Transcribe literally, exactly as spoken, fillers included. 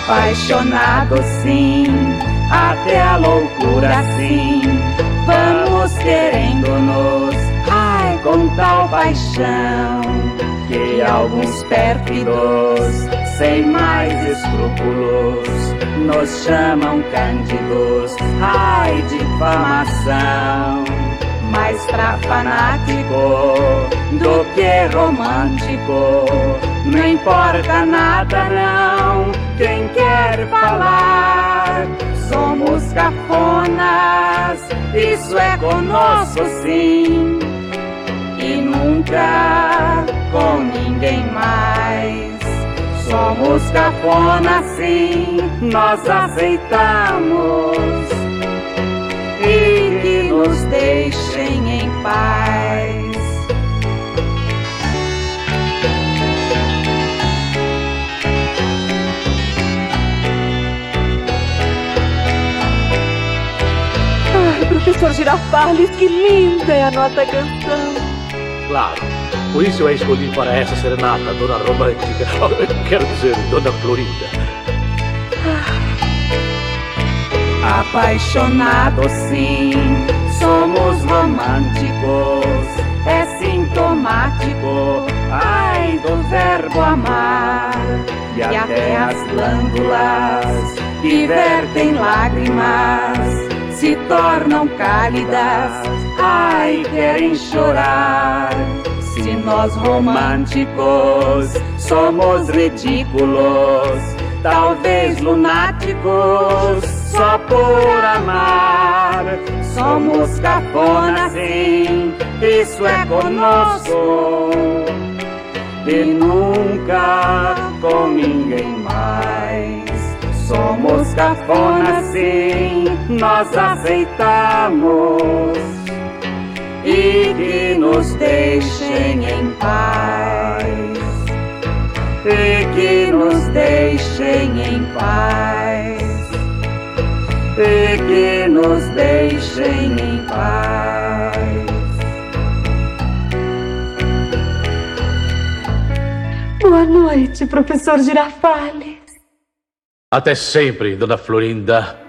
Apaixonado sim, até a loucura sim, vamos querendo-nos, ai, com tal paixão, que alguns pérfidos, sem mais escrúpulos, nos chamam cândidos, ai, difamação. Mais pra fanático do que romântico, não importa nada não, quem quer falar, somos cafonas, isso é conosco sim, e nunca com ninguém mais. Somos cafonas sim, nós aceitamos, e que nos deixem em paz. Ai, professor Girafales, que linda é a nossa canção. Claro, por isso eu a escolhi para essa serenata, Dona Romântica. Quero dizer, Dona Florinda. Apaixonado sim, somos românticos, é sintomático, ai, do verbo amar. E até as glândulas que vertem lágrimas se tornam cálidas, ai, querem chorar. Se nós românticos somos ridículos, talvez lunáticos, só por amar, somos cafonas sim, isso é conosco, e nunca com ninguém mais. Somos cafonas sim, nós aceitamos, e que nos deixem em paz, e que nos deixem em paz, e que nos deixem em paz. Boa noite, professor Girafales. Até sempre, Dona Florinda.